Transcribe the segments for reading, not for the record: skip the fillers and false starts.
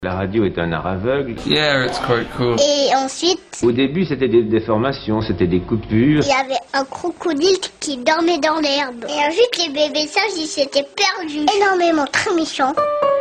La radio est un art aveugle. Yeah, it's quite cool. Et ensuite, Au début, c'était des déformations, c'était des coupures. il y avait un crocodile qui dormait dans l'herbe. Et ensuite, les bébés sages, ils s'étaient perdus. Énormément, très méchants.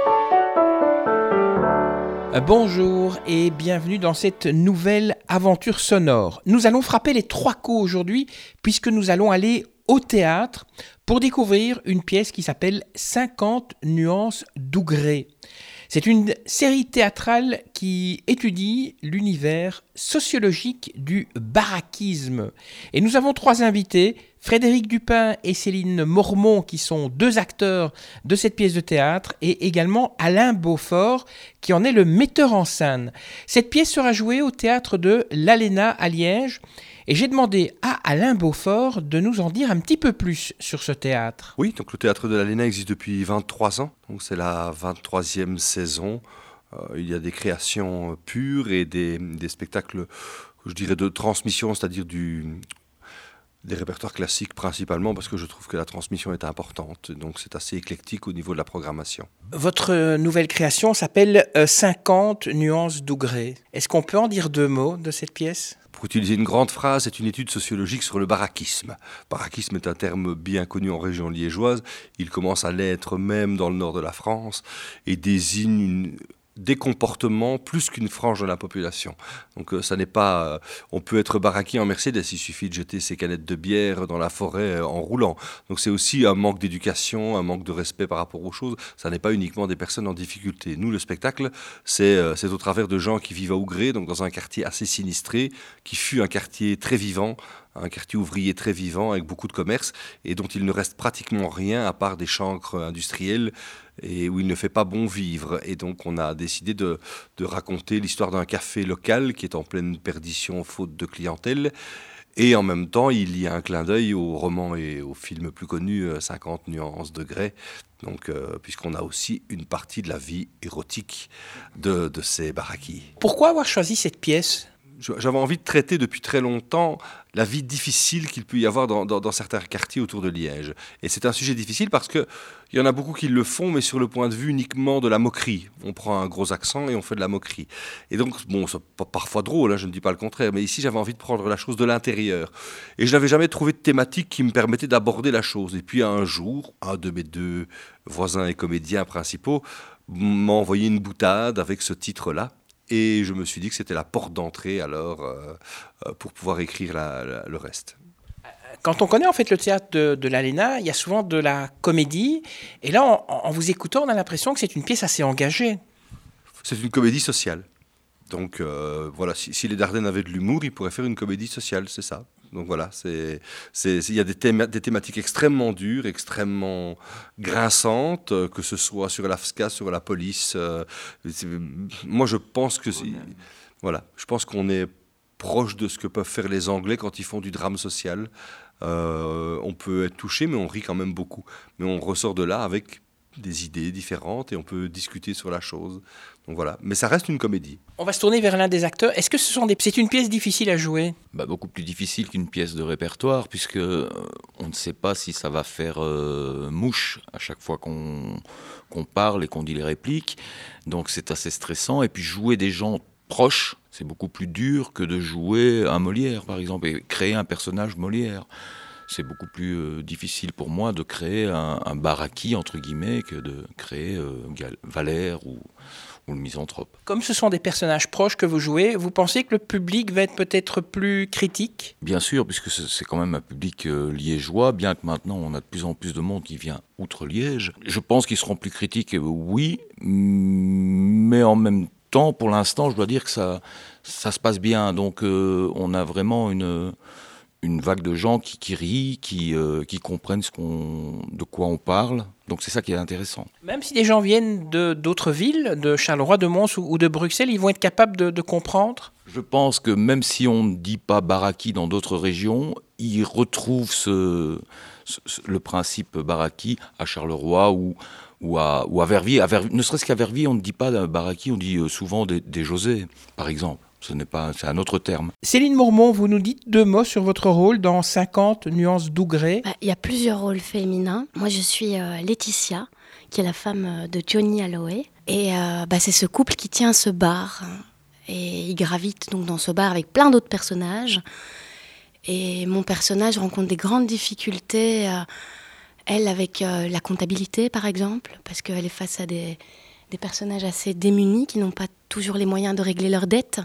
Bonjour et bienvenue dans cette nouvelle aventure sonore. Nous allons frapper les 3 coups aujourd'hui puisque nous allons aller au théâtre pour découvrir une pièce qui s'appelle 50 nuances d'Ougré. C'est une série théâtrale qui étudie l'univers sociologique du baraquisme. Et nous avons 3 invités, Frédéric Dupin et Céline Mormont, qui sont 2 acteurs de cette pièce de théâtre, et également Alain Beaufort, qui en est le metteur en scène. Cette pièce sera jouée au théâtre de l'Aléna à Liège. Et j'ai demandé à Alain Beaufort de nous en dire un petit peu plus sur ce théâtre. Oui, donc le théâtre de l'Aléna existe depuis 23 ans, donc c'est la 23e saison. Il y a des créations pures et des spectacles, je dirais, de transmission, c'est-à-dire des répertoires classiques principalement, parce que je trouve que la transmission est importante, donc c'est assez éclectique au niveau de la programmation. Votre nouvelle création s'appelle 50 nuances d'Ougré. Est-ce qu'on peut en dire 2 mots de cette pièce ? Pour utiliser une grande phrase, c'est une étude sociologique sur le baraquisme. Baraquisme est un terme bien connu en région liégeoise. Il commence à l'être même dans le nord de la France et désigne des comportements plus qu'une frange de la population. Donc ça n'est pas... on peut être baraqué en Mercedes, il suffit de jeter ses canettes de bière dans la forêt en roulant. Donc c'est aussi un manque d'éducation, un manque de respect par rapport aux choses. Ça n'est pas uniquement des personnes en difficulté. Nous, le spectacle, c'est au travers de gens qui vivent à Ougré, donc dans un quartier assez sinistré, qui fut un quartier très vivant, un quartier ouvrier très vivant avec beaucoup de commerce et dont il ne reste pratiquement rien à part des chancres industriels et où il ne fait pas bon vivre. Et donc on a décidé de raconter l'histoire d'un café local qui est en pleine perdition faute de clientèle. Et en même temps, il y a un clin d'œil au roman et au film plus connu 50 nuances de Grey, donc, puisqu'on a aussi une partie de la vie érotique de ces baraquis. Pourquoi avoir choisi cette pièce ? J'avais envie de traiter depuis très longtemps la vie difficile qu'il peut y avoir dans certains quartiers autour de Liège. Et c'est un sujet difficile parce qu'il y en a beaucoup qui le font, mais sur le point de vue uniquement de la moquerie. On prend un gros accent et on fait de la moquerie. Et donc, bon, c'est parfois drôle, hein, je ne dis pas le contraire, mais ici j'avais envie de prendre la chose de l'intérieur. Et je n'avais jamais trouvé de thématique qui me permettait d'aborder la chose. Et puis un jour, un de mes 2 voisins et comédiens principaux m'a envoyé une boutade avec ce titre-là. Et je me suis dit que c'était la porte d'entrée alors pour pouvoir écrire le reste. Quand on connaît en fait le théâtre de l'Aléna, il y a souvent de la comédie. Et là, en vous écoutant, on a l'impression que c'est une pièce assez engagée. C'est une comédie sociale. Donc voilà, si les Dardennes avaient de l'humour, ils pourraient faire une comédie sociale, c'est ça. Donc voilà, il y a des thématiques extrêmement dures, extrêmement grinçantes, que ce soit sur l'AFSCA, sur la police. Moi, je pense que je pense qu'on est proche de ce que peuvent faire les Anglais quand ils font du drame social. On peut être touché, mais on rit quand même beaucoup. Mais on ressort de là avec des idées différentes et on peut discuter sur la chose. Donc voilà, mais ça reste une comédie. On va se tourner vers l'un des acteurs. Est-ce que c'est une pièce difficile à jouer ? Beaucoup plus difficile qu'une pièce de répertoire, puisque on ne sait pas si ça va faire mouche à chaque fois qu'on parle et qu'on dit les répliques. Donc c'est assez stressant. Et puis jouer des gens proches, c'est beaucoup plus dur que de jouer un Molière, par exemple, et créer un personnage Molière. C'est beaucoup plus difficile pour moi de créer un baraki, entre guillemets, que de créer Valère ou le misanthrope. Comme ce sont des personnages proches que vous jouez, vous pensez que le public va être peut-être plus critique ? Bien sûr, puisque c'est quand même un public liégeois, bien que maintenant on a de plus en plus de monde qui vient outre Liège. Je pense qu'ils seront plus critiques, oui, mais en même temps, pour l'instant, je dois dire que ça se passe bien. Donc on a vraiment une vague de gens qui rient, qui comprennent de quoi on parle. Donc c'est ça qui est intéressant. Même si des gens viennent d'autres villes, de Charleroi, de Mons ou de Bruxelles, ils vont être capables de comprendre ? Je pense que même si on ne dit pas baraki dans d'autres régions, ils retrouvent le principe baraki à Charleroi ou à Verviers. Ne serait-ce qu'à Verviers, on ne dit pas baraki, on dit souvent des José, par exemple. C'est un autre terme. Céline Mormont, vous nous dites 2 mots sur votre rôle dans 50 nuances d'Ougré. Il y a plusieurs rôles féminins. Moi, je suis Laetitia, qui est la femme de Johnny Holloway. Et c'est ce couple qui tient ce bar. Et il gravite donc dans ce bar avec plein d'autres personnages. Et mon personnage rencontre des grandes difficultés, elle avec la comptabilité par exemple, parce qu'elle est face à des personnages assez démunis qui n'ont pas toujours les moyens de régler leurs dettes.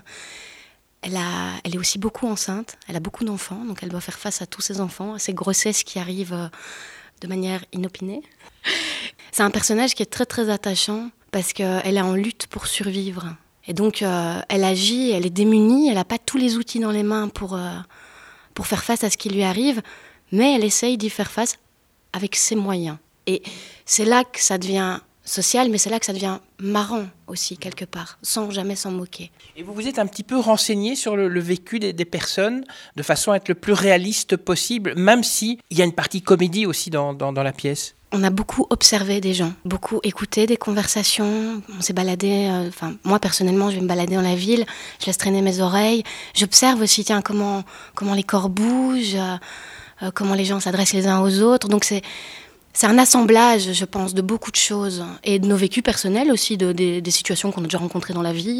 Elle est aussi beaucoup enceinte, elle a beaucoup d'enfants, donc elle doit faire face à tous ces enfants, à ces grossesses qui arrivent de manière inopinée. C'est un personnage qui est très très attachant parce qu'elle est en lutte pour survivre. Et donc elle agit, elle est démunie, elle n'a pas tous les outils dans les mains pour faire face à ce qui lui arrive, mais elle essaye d'y faire face avec ses moyens. Et c'est là que ça devient social, mais c'est là que ça devient marrant aussi, quelque part, sans jamais s'en moquer. Et vous vous êtes un petit peu renseigné sur le vécu des personnes, de façon à être le plus réaliste possible, même s'il y a une partie comédie aussi dans la pièce. On a beaucoup observé des gens, beaucoup écouté des conversations, on s'est baladé, moi personnellement je vais me balader dans la ville, je laisse traîner mes oreilles, j'observe aussi comment les corps bougent, comment les gens s'adressent les uns aux autres, donc c'est un assemblage, je pense, de beaucoup de choses, et de nos vécus personnels aussi, des situations qu'on a déjà rencontrées dans la vie,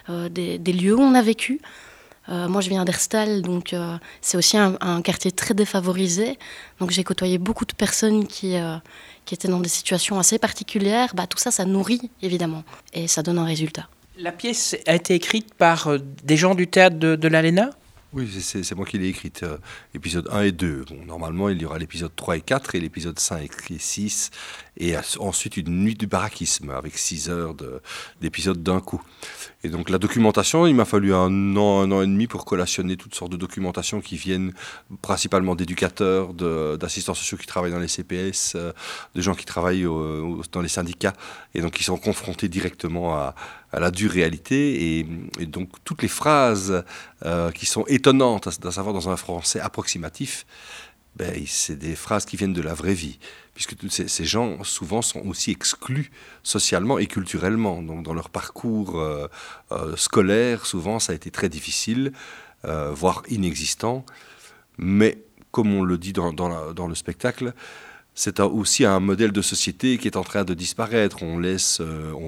des lieux où on a vécu. Moi, je viens d'Herstal, donc c'est aussi un quartier très défavorisé. Donc j'ai côtoyé beaucoup de personnes qui étaient dans des situations assez particulières. Tout ça, ça nourrit, évidemment, et ça donne un résultat. La pièce a été écrite par des gens du théâtre de l'Aléna ? Oui, c'est moi qui l'ai écrite, épisode 1 et 2. Bon, normalement, il y aura l'épisode 3 et 4 et l'épisode 5 et 6. Et ensuite, une nuit du barakisme avec 6 heures d'épisode d'un coup. Et donc, la documentation, il m'a fallu un an et demi pour collationner toutes sortes de documentations qui viennent principalement d'éducateurs, d'assistants sociaux qui travaillent dans les CPS, de gens qui travaillent dans les syndicats et donc qui sont confrontés directement à la dure réalité. Et donc, toutes les phrases qui sont étonnantes à savoir dans un français approximatif, c'est des phrases qui viennent de la vraie vie, puisque ces gens souvent sont aussi exclus socialement et culturellement. Donc dans leur parcours scolaire, souvent ça a été très difficile, voire inexistant. Mais comme on le dit dans le spectacle, c'est aussi un modèle de société qui est en train de disparaître. On laisse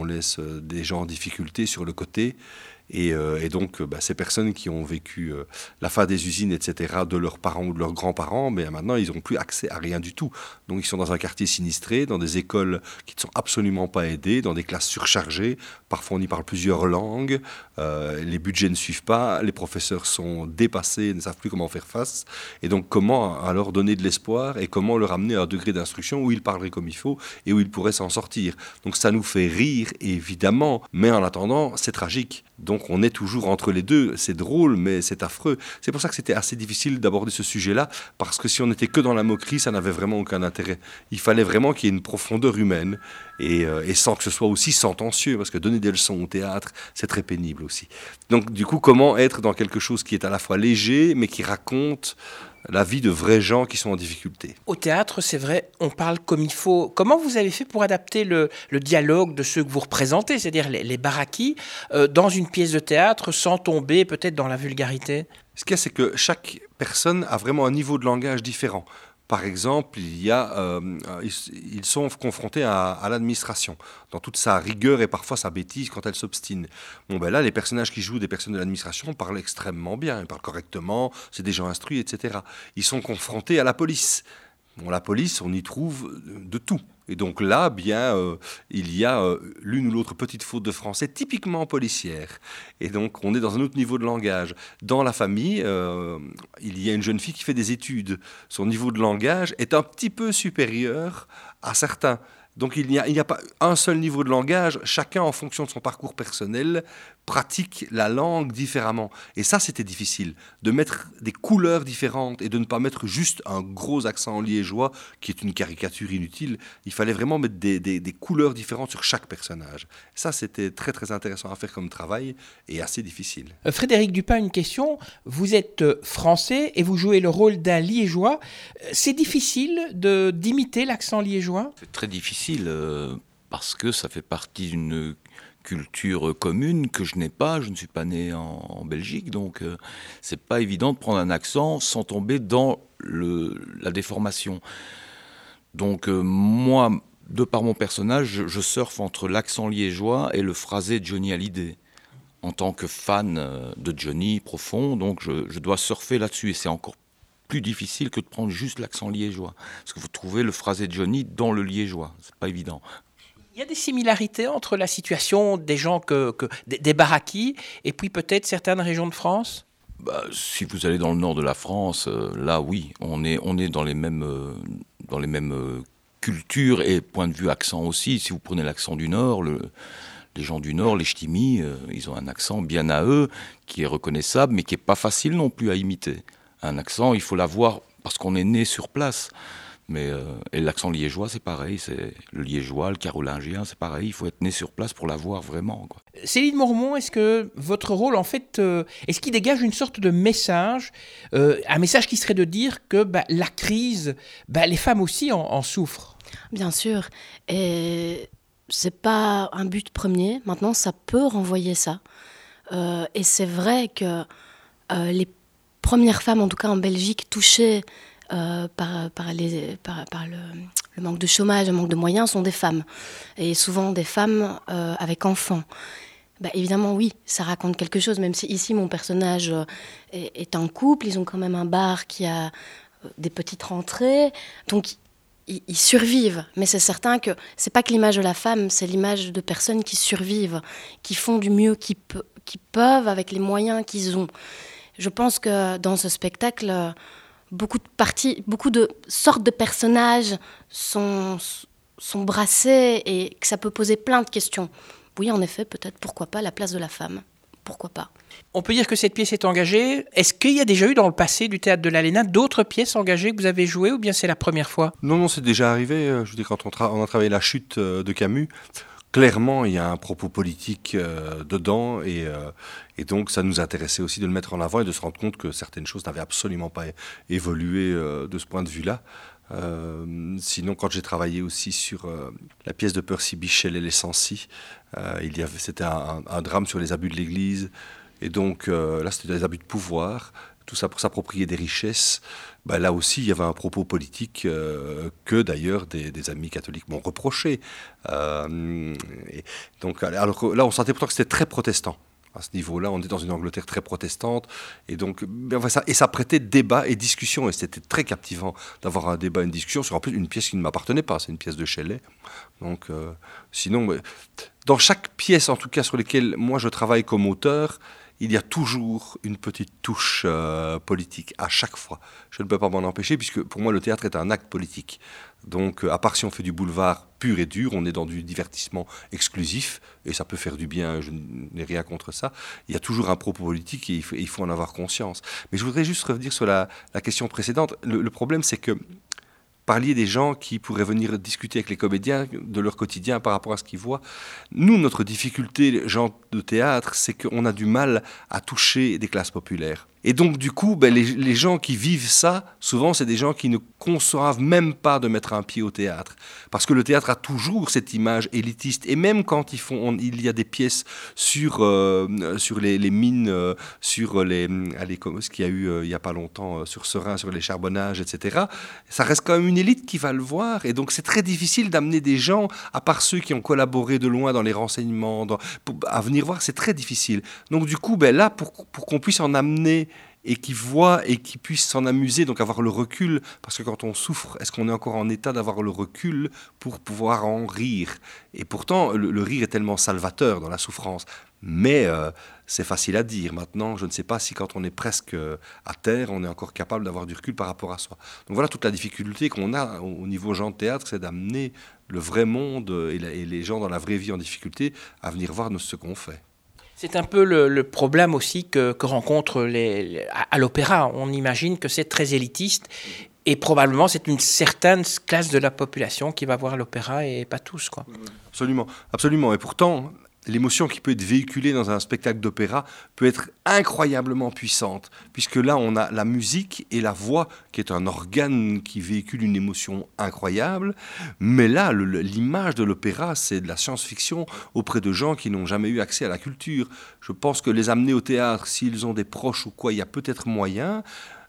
des gens en difficulté sur le côté. Et donc, ces personnes qui ont vécu la fin des usines, etc., de leurs parents ou de leurs grands-parents, maintenant, ils n'ont plus accès à rien du tout. Donc, ils sont dans un quartier sinistré, dans des écoles qui ne sont absolument pas aidées, dans des classes surchargées. Parfois, on y parle plusieurs langues. Les budgets ne suivent pas. Les professeurs sont dépassés, ne savent plus comment faire face. Et donc, comment alors donner de l'espoir et comment leur amener à un degré d'instruction où ils parleraient comme il faut et où ils pourraient s'en sortir. Donc, ça nous fait rire, évidemment. Mais en attendant, c'est tragique. Donc on est toujours entre les deux, c'est drôle mais c'est affreux. C'est pour ça que c'était assez difficile d'aborder ce sujet-là, parce que si on n'était que dans la moquerie, ça n'avait vraiment aucun intérêt. Il fallait vraiment qu'il y ait une profondeur humaine, et sans que ce soit aussi sentencieux, parce que donner des leçons au théâtre, c'est très pénible aussi. Donc du coup, comment être dans quelque chose qui est à la fois léger, mais qui raconte la vie de vrais gens qui sont en difficulté. Au théâtre, c'est vrai, on parle comme il faut. Comment vous avez fait pour adapter le dialogue de ceux que vous représentez, c'est-à-dire les barakis, dans une pièce de théâtre sans tomber peut-être dans la vulgarité ? Ce qu'il y a, c'est que chaque personne a vraiment un niveau de langage différent. Par exemple, ils sont confrontés à l'administration, dans toute sa rigueur et parfois sa bêtise quand elle s'obstine. Là, les personnages qui jouent des personnes de l'administration parlent extrêmement bien, ils parlent correctement, c'est des gens instruits, etc. Ils sont confrontés à la police. La police, on y trouve de tout. Et donc là, il y a l'une ou l'autre petite faute de français typiquement policière. Et donc, on est dans un autre niveau de langage. Dans la famille, il y a une jeune fille qui fait des études. Son niveau de langage est un petit peu supérieur à certains. Donc, il n'y a pas un seul niveau de langage. Chacun, en fonction de son parcours personnel, pratique la langue différemment. Et ça, c'était difficile, de mettre des couleurs différentes et de ne pas mettre juste un gros accent liégeois, qui est une caricature inutile. Il fallait vraiment mettre des couleurs différentes sur chaque personnage. Ça, c'était très, très intéressant à faire comme travail et assez difficile. Frédéric Dupin, une question. Vous êtes français et vous jouez le rôle d'un liégeois. C'est difficile d'imiter l'accent liégeois ? C'est très difficile parce que ça fait partie d'une culture commune que je n'ai pas. Je ne suis pas né en Belgique, donc c'est pas évident de prendre un accent sans tomber dans la déformation. Donc moi, de par mon personnage, je surfe entre l'accent liégeois et le phrasé de Johnny Hallyday. En tant que fan de Johnny profond, donc je dois surfer là-dessus. Et c'est encore plus difficile que de prendre juste l'accent liégeois. Parce que vous trouvez le phrasé de Johnny dans le liégeois. C'est pas évident. Il y a des similarités entre la situation des gens des Barakis et puis peut-être certaines régions de France ? Si vous allez dans le nord de la France, là oui, on est dans les mêmes cultures et point de vue accent aussi. Si vous prenez l'accent du nord, les gens du Nord, les ch'timis, ils ont un accent bien à eux, qui est reconnaissable, mais qui n'est pas facile non plus à imiter. Un accent, il faut l'avoir parce qu'on est né sur place. Et l'accent liégeois, c'est pareil. C'est le liégeois, le carolingien, c'est pareil. Il faut être né sur place pour l'avoir vraiment, quoi. Céline Mormont, est-ce que votre rôle, en fait, est-ce qu'il dégage une sorte de message, un message qui serait de dire que la crise, les femmes aussi en souffrent ? Bien sûr. Et c'est pas un but premier. Maintenant, ça peut renvoyer ça. Et c'est vrai que les premières femmes, en tout cas en Belgique, touchées par le manque de chômage, le manque de moyens, sont des femmes. Et souvent des femmes avec enfants. Évidemment, oui, ça raconte quelque chose. Même si ici, mon personnage est en couple, ils ont quand même un bar qui a des petites rentrées. Donc, ils survivent, mais c'est certain que c'est pas que l'image de la femme, c'est l'image de personnes qui survivent, qui font du mieux qu'ils peuvent avec les moyens qu'ils ont. Je pense que dans ce spectacle, beaucoup de sortes de personnages sont brassés et que ça peut poser plein de questions. Oui, en effet, peut-être, pourquoi pas la place de la femme ? Pourquoi pas ? On peut dire que cette pièce est engagée. Est-ce qu'il y a déjà eu dans le passé du Théâtre de l'Aléna d'autres pièces engagées que vous avez jouées ou bien c'est la première fois ? Non, c'est déjà arrivé. Je veux dire, quand on a travaillé La Chute de Camus, clairement, il y a un propos politique dedans et donc ça nous intéressait aussi de le mettre en avant et de se rendre compte que certaines choses n'avaient absolument pas évolué de ce point de vue-là. Sinon, quand j'ai travaillé aussi sur la pièce de Percy Bysshe, Les Cenci, c'était un drame sur les abus de l'Église. Et donc là, c'était des abus de pouvoir, tout ça pour s'approprier des richesses. Là aussi, il y avait un propos politique que d'ailleurs des amis catholiques m'ont reproché. Donc, alors que là, on sentait pourtant que c'était très protestant. À ce niveau-là, on est dans une Angleterre très protestante, et donc ça prêtait débat et discussion, et c'était très captivant d'avoir un débat et une discussion sur en plus une pièce qui ne m'appartenait pas, c'est une pièce de Shelley. Donc, sinon, dans chaque pièce, en tout cas sur lesquelles moi je travaille comme auteur, il y a toujours une petite touche politique, à chaque fois. Je ne peux pas m'en empêcher, puisque pour moi le théâtre est un acte politique. Donc, à part si on fait du boulevard pur et dur, on est dans du divertissement exclusif, et ça peut faire du bien, je n'ai rien contre ça. Il y a toujours un propos politique et il faut en avoir conscience. Mais je voudrais juste revenir sur la question précédente. Le problème, c'est que parliez des gens qui pourraient venir discuter avec les comédiens de leur quotidien par rapport à ce qu'ils voient. Nous, notre difficulté, gens de théâtre, c'est qu'on a du mal à toucher des classes populaires. Et donc, du coup, les gens qui vivent ça, souvent, c'est des gens qui ne conçoivent même pas de mettre un pied au théâtre. Parce que le théâtre a toujours cette image élitiste. Et même quand il y a des pièces sur les mines, sur ce qu'il y a eu il n'y a pas longtemps, sur Serein, sur les charbonnages, etc., ça reste quand même une élite qui va le voir. Et donc, c'est très difficile d'amener des gens, à part ceux qui ont collaboré de loin dans les renseignements, à venir voir, c'est très difficile. Donc, du coup, là, pour qu'on puisse en amener et qui voient et qui puissent s'en amuser, donc avoir le recul, parce que quand on souffre, est-ce qu'on est encore en état d'avoir le recul pour pouvoir en rire ? Et pourtant, le rire est tellement salvateur dans la souffrance, mais c'est facile à dire. Maintenant, je ne sais pas si quand on est presque à terre, on est encore capable d'avoir du recul par rapport à soi. Donc voilà toute la difficulté qu'on a au niveau gens de théâtre, c'est d'amener le vrai monde et les gens dans la vraie vie en difficulté à venir voir ce qu'on fait. C'est un peu le problème aussi que rencontrent à l'opéra. On imagine que c'est très élitiste et probablement c'est une certaine classe de la population qui va voir l'opéra et pas tous, quoi. Absolument, absolument. Et pourtant, l'émotion qui peut être véhiculée dans un spectacle d'opéra peut être incroyablement puissante, puisque là, on a la musique et la voix, qui est un organe qui véhicule une émotion incroyable. Mais là, l'image de l'opéra, c'est de la science-fiction auprès de gens qui n'ont jamais eu accès à la culture. Je pense que les amener au théâtre, s'ils ont des proches ou quoi, il y a peut-être moyen.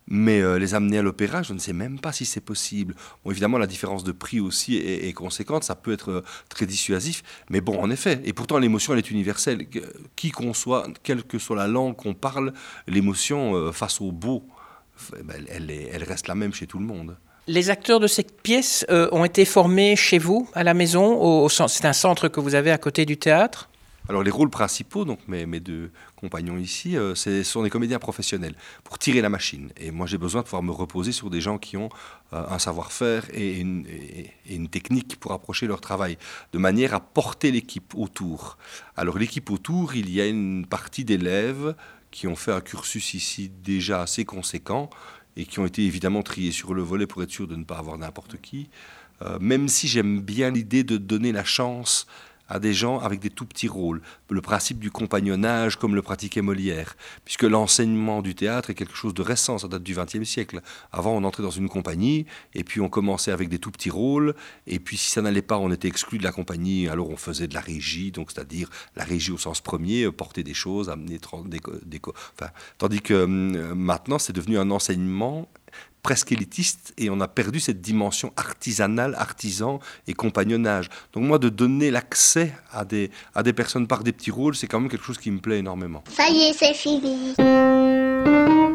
Mais les amener à l'opéra, je ne sais même pas si c'est possible. Bon, évidemment, la différence de prix aussi est conséquente, ça peut être très dissuasif, mais bon, en effet. Et pourtant, l'émotion, elle est universelle. Qui qu'on soit, quelle que soit la langue qu'on parle, l'émotion face au beau, elle reste la même chez tout le monde. Les acteurs de cette pièce ont été formés chez vous, à la maison, c'est un centre que vous avez à côté du théâtre? Alors les rôles principaux, donc mes deux compagnons ici, ce sont des comédiens professionnels pour tirer la machine. Et moi j'ai besoin de pouvoir me reposer sur des gens qui ont un savoir-faire et une technique pour approcher leur travail, de manière à porter l'équipe autour. Alors l'équipe autour, il y a une partie d'élèves qui ont fait un cursus ici déjà assez conséquent et qui ont été évidemment triés sur le volet pour être sûr de ne pas avoir n'importe qui, même si j'aime bien l'idée de donner la chance à des gens avec des tout petits rôles. Le principe du compagnonnage comme le pratiquait Molière, puisque l'enseignement du théâtre est quelque chose de récent, ça date du XXe siècle. Avant, on entrait dans une compagnie, et puis on commençait avec des tout petits rôles, et puis si ça n'allait pas, on était exclu de la compagnie, alors on faisait de la régie, donc c'est-à-dire la régie au sens premier, porter des choses, amener tandis que maintenant, c'est devenu un enseignement presque élitiste, et on a perdu cette dimension artisanale, artisan et compagnonnage. Donc moi, de donner l'accès à des personnes par des petits rôles, c'est quand même quelque chose qui me plaît énormément. Ça y est, c'est fini.